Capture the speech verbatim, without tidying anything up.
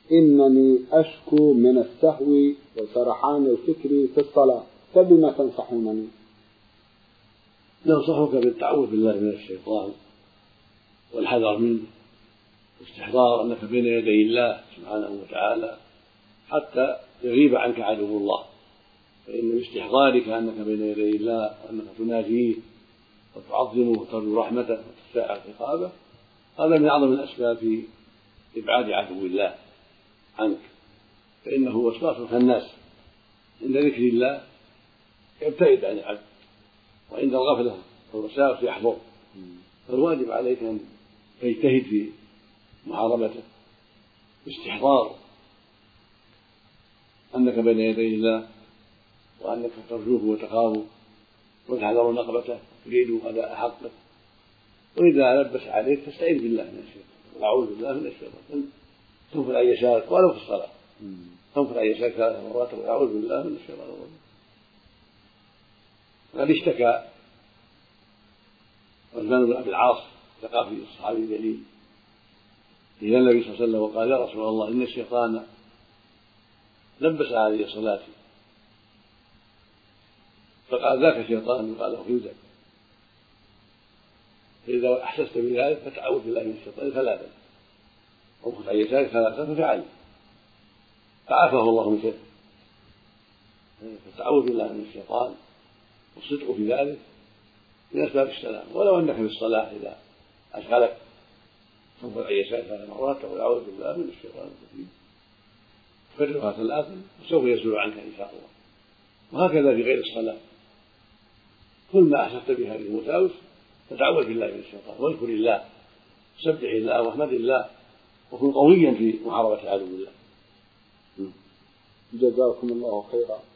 إنني أشكو من السهو وسرحان الفكر في الصلاة، فبما تنصحونني؟ ننصحك بالتعوذ بالله من الشيطان والحذر منه، واستحضار أنك بين يدي الله سبحانه وتعالى حتى يغيب عنك عدو الله، فإن باستحضارك أنك بين يدي الله وأنك تناجيه وتعظمه وترجو رحمته وتستشعر عقابه، هذا من أعظم الأسباب في إبعاد عدو الله عنك، فإنه وسواس خناس، عند ذكر الله يبتعد عن العبد، وعند الغفلة والوساوس يحضر، فالواجب عليك أن تجتهد في محاربته باستحضار أنك بين يدي الله وأنك ترجوه وتخافه وتحذر نقبته تريد أداء حقه. وإذا لبس عليك فاستعذ بالله من الشيطان وأعوذ بالله من الشيطان، تنفر عن يسارك ولو في الصلاة، تنفر عن يسارك ثلاث مرات وأعوذ بالله من الشيطان الرجيم. قد اشتكى عثمان بن أبي العاص ثقافي الصحابي الجليل إلى النبي صلى الله عليه وسلم وقال: يا رسول الله، إن الشيطان لبس علي صلاتي. فقال: ذاك شيطان يقال له خنزب، فإذا أحسست بذلك فتعوذ بالله من الشيطان ثلاثا وخذ عن يسارك ثلاثا، ففعل فعافاه الله من شره. فالتعوذ بالله من الشيطان والصدق في ذلك من أسباب السلام، ولو أنك في الصلاة إذا أشغلك تنفر عن يسارك ثلاث مرات تقول: أعوذ بالله من الشيطان الرجيم، تكررها ثلاثا وسوف يزول عنك إن شاء الله. وهكذا في غير الصلاة، كل ما أحسست بهذه الوساوس فتعوذ بالله من الشيطان واذكر الله، سبح الله واحمد الله، وكن قويا في محاربة عدو الله. جزاكم الله خيرا.